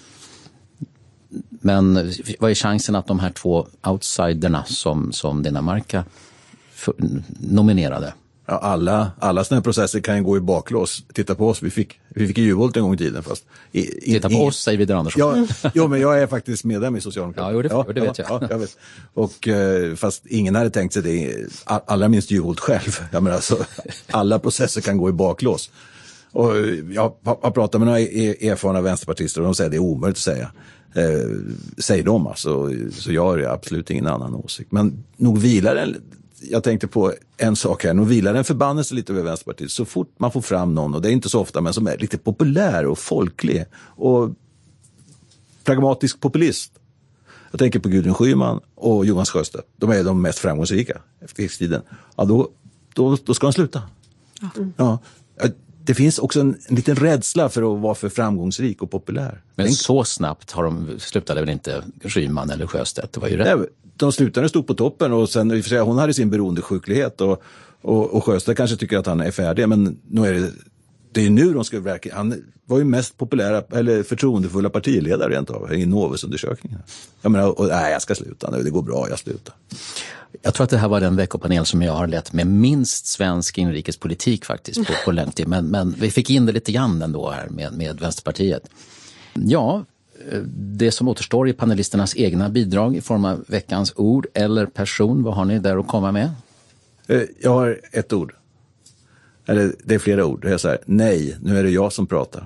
men vad är chansen att de här två outsiderna som, som Dinamarca för, nominerade? Ja, alla, alla sådana här processer kan ju gå i baklås. Titta på oss, vi fick, vi fick ju volt en gång i tiden. Fast i, i, Titta på i, oss, säger Vidar Andersson. Ja, ja, men jag är faktiskt medlem i Socialdemokraterna. Ja, det, ja, det vet ja, jag. Ja, jag vet. Och, fast ingen hade tänkt sig det, allra minst Juholt själv. Jag menar, alltså, alla processer kan gå i baklås. Och jag har pratat med några erfarna vänsterpartister och de säger att det är omöjligt att säga. Eh, säger de alltså, så jag har absolut ingen annan åsikt. Men nog vilar en... Jag tänkte på en sak här. Nu vilar en förbannelse lite över Vänsterpartiet. Så fort man får fram någon, och det är inte så ofta, men som är lite populär och folklig och pragmatisk populist. Jag tänker på Gudrun Schyman och Jonas Sjöstedt. De är de mest framgångsrika efter krigstiden. Ja, då, då, då ska de sluta. Mm. Ja. Det finns också en, en liten rädsla för att vara för framgångsrik och populär. Men Tänk... så snabbt har de slutade väl inte Schyman eller Sjöstedt? Det var ju rätt. Nej, de slutade stod på toppen och sen, i och för sig, hon hade sin beroendesjuklighet och, och, och Sjöstedt kanske tycker att han är färdig, men nu är det, det är nu de ska verka. Han var ju mest populära eller förtroendefulla partiledare rent av i Novusundersökningen. Jag menar, och, nej, jag ska sluta nu, det går bra, jag slutar. Jag tror att det här var den veckopanel som jag har lett med minst svensk inrikespolitik faktiskt på, på lång tid. Men, men vi fick in det lite grann ändå här med, med Vänsterpartiet. Ja, det som återstår i panelisternas egna bidrag i form av veckans ord eller person. Vad har ni där att komma med? Jag har ett ord. Eller det är flera ord. Det är så här, nej, nu är det jag som pratar.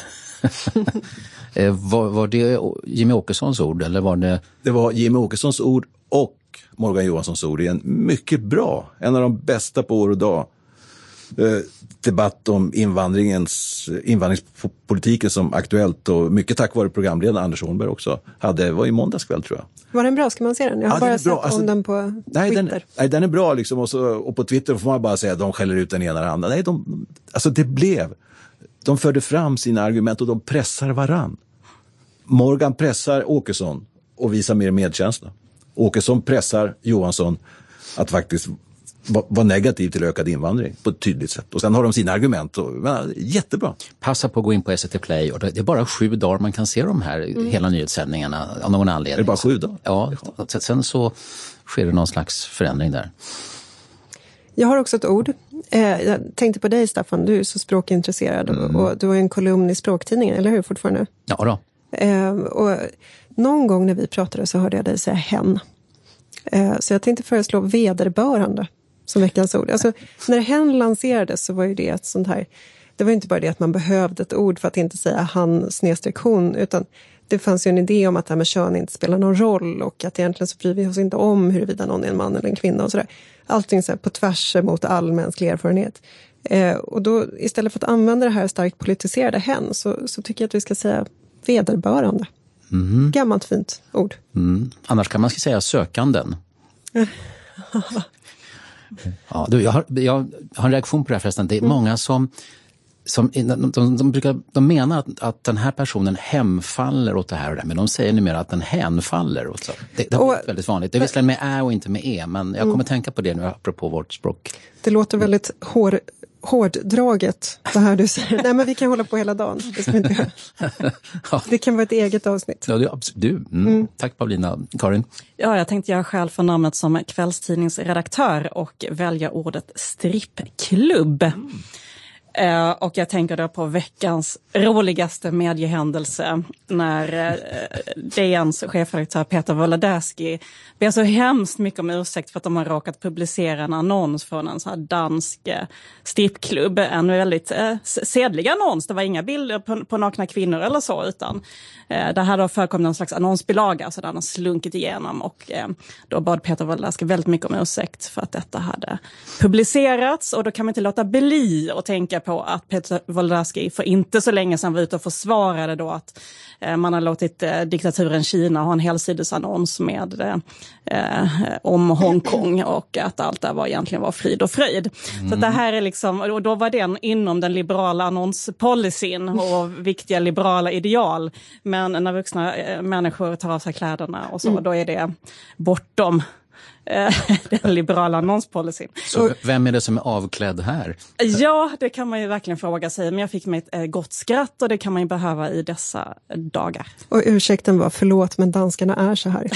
var, var det Jimmy Åkessons ord eller var det? Det var Jimmy Åkessons ord och Morgan Johanssons ord. Det är en mycket bra, en av de bästa på år och dag. Eh, debatt om invandringens, invandringspolitiken som Aktuellt och mycket tack vare programledaren Anders Holmberg också hade, var i måndagskväll tror jag. Var den bra, ska man se den? Jag har ja, bara sett alltså, om den på nej, Twitter. Den, nej, den är bra liksom och, så, och på Twitter får man bara säga att de skäller ut den ena eller andra. Nej, de, alltså det blev, de förde fram sina argument och de pressar varann. Morgan pressar Åkesson och visar mer medkänsla. Åkesson pressar Johansson att faktiskt vara negativ till ökad invandring på ett tydligt sätt. Och sen har de sina argument. Och, men, jättebra. Passa på att gå in på S V T Play. Och det är bara sju dagar man kan se de här mm. hela nyhetssändningarna av någon anledning. Är det bara sju dagar? Ja, sen så sker det någon slags förändring där. Jag har också ett ord. Jag tänkte på dig, Staffan. Du är så språkintresserad. Mm. Och du har en kolumn i språktidningen, eller hur fortfarande? Ja då. Och någon gång när vi pratade så hörde jag dig säga hen. Så jag tänkte föreslå vederbörande som veckans ord. Alltså, när hen lanserades så var ju det ett sånt här... Det var inte bara det att man behövde ett ord för att inte säga han snedstreck hon, utan det fanns ju en idé om att det här med kön inte spelar någon roll och att egentligen så bryr vi oss inte om huruvida någon är en man eller en kvinna och sådär. Allting så här på tvärs mot all mänsklig erfarenhet. Eh, och då istället för att använda det här starkt politiserade hen så, så tycker jag att vi ska säga vederbörande. Mm. Gammalt fint ord. Mm. Annars kan man ska säga sökanden. Ja, du, jag, har, jag har en reaktion på det här förresten. Det är mm. många som som, de, de, de, brukar, de menar att, att den här personen hemfaller åt det här och det, men de säger numera att den hänfaller åt det. Det, det har blivit väldigt vanligt. Det är visserligen med ä och inte med e, men jag kommer mm. tänka på det nu apropå vårt språk. Det låter väldigt hår, hårddraget, det här du säger. Nej, men vi kan hålla på hela dagen. Det, ska vi inte göra. Ja. Det kan vara ett eget avsnitt. Ja, det, du, mm. Mm. Tack Paulina. Karin? Ja, jag tänkte göra själv för namnet som kvällstidningsredaktör och välja ordet strippklubb. Mm. Uh, och jag tänker då på veckans roligaste mediehändelse när uh, D N:s chefredaktör Peter Wolodarski ber så hemskt mycket om ursäkt för att de har råkat publicera en annons från en sån här dansk uh, strippklubb. En väldigt uh, sedlig annons. Det var inga bilder på, på nakna kvinnor eller så, utan uh, det här då förekom någon slags annonsbilaga så den har slunkit igenom, och uh, då bad Peter Wolodarski väldigt mycket om ursäkt för att detta hade publicerats, och då kan man inte låta bli att tänka på att Peter Wolodarski för inte så länge sedan var ute och försvarade då att eh, man har låtit eh, diktaturen Kina ha en helsidesannons med eh, om Hongkong, och att allt där var egentligen var frid och fröjd. Mm. Så det här är liksom, och då var den inom den liberala annonspolicyn och viktiga liberala ideal, men när vuxna eh, människor tar av sig kläderna och så, mm. då är det bortom den liberala annonspolicyn. Så vem är det som är avklädd här? Ja, det kan man ju verkligen fråga sig. Men jag fick mig ett gott skratt, och det kan man ju behöva i dessa dagar. Och ursäkten var, förlåt, men danskarna är så här.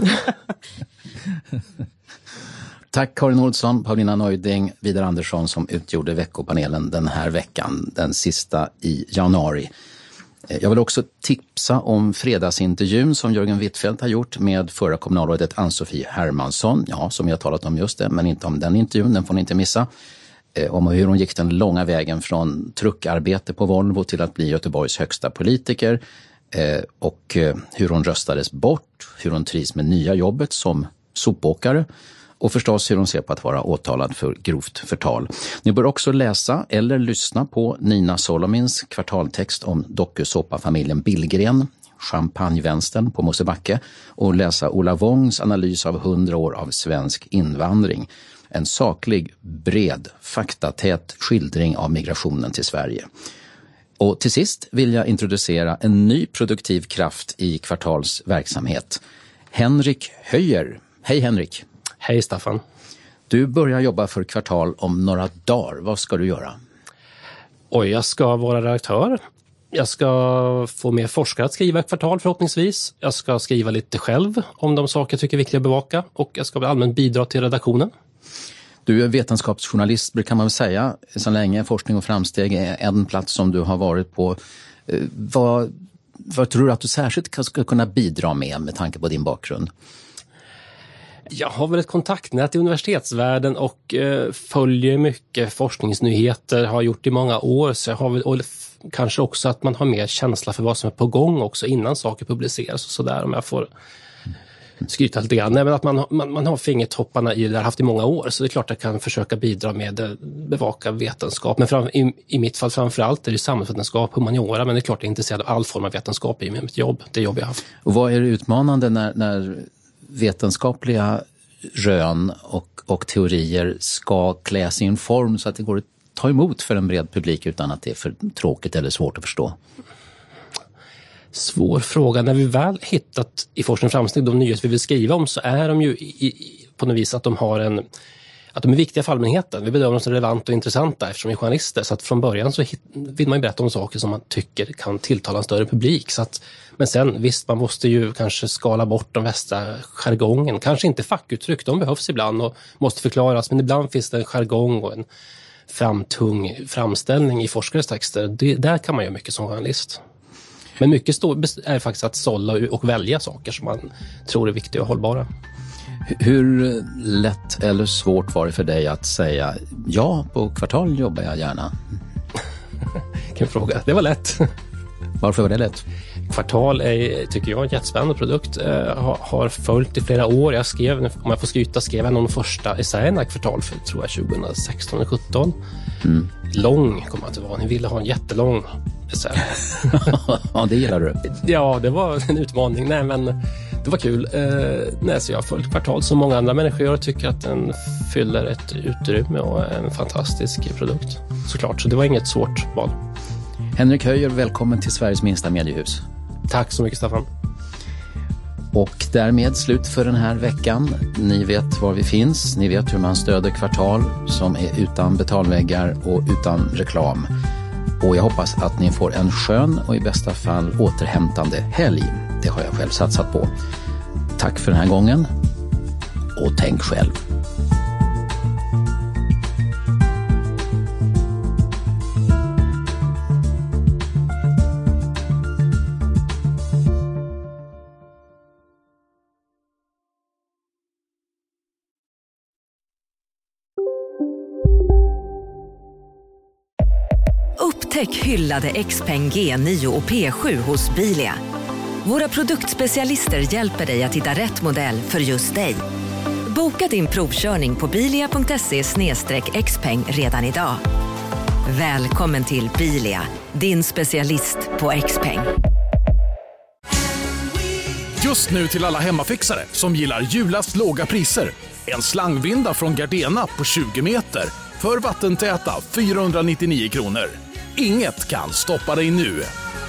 Tack Karin Olsson, Paulina Neuding, Vidar Andersson som utgjorde veckopanelen den här veckan, den sista i januari. Jag vill också tipsa om fredagsintervjun som Jörgen Wittfeldt har gjort med förra kommunalrådet Ann-Sofie Hermansson. Ja, som jag talat om just det, men inte om den intervjun, den får ni inte missa. Eh, om hur hon gick den långa vägen från truckarbete på Volvo till att bli Göteborgs högsta politiker. Eh, och eh, hur hon röstades bort, hur hon trivs med nya jobbet som sopåkare. Och förstås hur hon ser på att vara åtalad för grovt förtal. Ni bör också läsa eller lyssna på Nina Solomins kvartaltext om dokusåpafamiljen Billgren, Champagnevänstern på Mosebacke, och läsa Ola Wångs analys av hundra år av svensk invandring. En saklig, bred, faktatät skildring av migrationen till Sverige. Och till sist vill jag introducera en ny produktiv kraft i Kvartals verksamhet. Henrik Höjer. Hej Henrik! Hej Staffan. Du börjar jobba för Kvartal om några dagar. Vad ska du göra? Oj, jag ska vara redaktör. Jag ska få mer forskare att skriva i Kvartal förhoppningsvis. Jag ska skriva lite själv om de saker jag tycker är viktiga att bevaka. Och jag ska allmänt bidra till redaktionen. Du är vetenskapsjournalist, brukar man väl säga. Så länge forskning och framsteg är en plats som du har varit på. Vad, vad tror du att du särskilt ska kunna bidra med med tanke på din bakgrund? Jag har väl ett kontaktnät i universitetsvärlden och eh, följer mycket forskningsnyheter, har gjort i många år, så jag har väl, och kanske också att man har mer känsla för vad som är på gång också innan saker publiceras och sådär, om jag får skryta lite grann. Nej, men att man, man, man har fingertopparna i det där haft i många år, så det är klart att jag kan försöka bidra med bevaka vetenskap, men fram, i, i mitt fall framförallt är det samhällsvetenskap, humaniora, men det är klart att jag är intresserad av all form av vetenskap i mitt jobb, det jobb jag har haft. Och vad är det utmanande när, när vetenskapliga rön och, och teorier ska kläs i en form så att det går att ta emot för en bred publik utan att det är för tråkigt eller svårt att förstå? Svår fråga. När vi väl hittat i forskning och framsteg de nyheter vi vill skriva om, så är de ju i, i, på något vis att de har en att de är viktiga för allmänheten. Vi bedömer dem som relevanta och intressanta eftersom vi är journalister. Så att från början så hit, vill man ju berätta om saker som man tycker kan tilltala en större publik. Så att, men sen visst, man måste ju kanske skala bort de värsta jargongen. Kanske inte fackuttryck, de behövs ibland och måste förklaras. Men ibland finns det en jargong och en framtung framställning i forskares texter. Det, där kan man göra mycket som journalist. Men mycket stå, är faktiskt att sålla och välja saker som man tror är viktiga och hållbara. Hur lätt eller svårt var det för dig att säga ja, på Kvartal jobbar jag gärna? Kan fråga. Det var lätt. Varför var det lätt? Kvartal är, tycker jag, en jättespännande produkt. Jag har följt i flera år. Jag skrev, om jag får skryta, skrev jag någon första essäerna Kvartal för, tror jag, tjugohundrasexton eller sjutton. Mm. Lång kommer jag att vara. Ni ville ha en jättelång essä. Ja, det gillar du. Ja, det var en utmaning. Nej, men Det var kul. Eh, nej, så jag har följt Kvartal som många andra människor gör och tycker att den fyller ett utrymme och är en fantastisk produkt. Såklart, så det var inget svårt val. Henrik Höjer, välkommen till Sveriges minsta mediehus. Tack så mycket, Staffan. Och därmed slut för den här veckan. Ni vet var vi finns. Ni vet hur man stöder Kvartal som är utan betalväggar och utan reklam. Och jag hoppas att ni får en skön och i bästa fall återhämtande helg. Det har jag själv satsat på. Tack för den här gången. Och tänk själv. Upptäck hyllade Xpeng G nio och P sju hos Bilia. Våra produktspecialister hjälper dig att hitta rätt modell för just dig. Boka din provkörning på bilia punkt se slash xpeng redan idag. Välkommen till Bilia, din specialist på Xpeng. Just nu till alla hemmafixare som gillar julast låga priser. En slangvinda från Gardena på tjugo meter för vattentäta fyrahundranittionio kronor. Inget kan stoppa dig nu.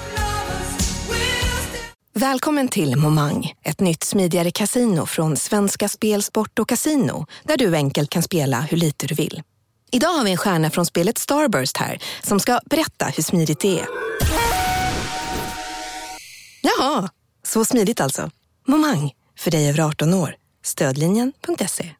Välkommen till Momang, ett nytt smidigare kasino från Svenska Spel, Sport och Casino, där du enkelt kan spela hur lite du vill. Idag har vi en stjärna från spelet Starburst här som ska berätta hur smidigt det är. Jaha, så smidigt alltså. Momang, för dig över arton år. Stödlinjen punkt se.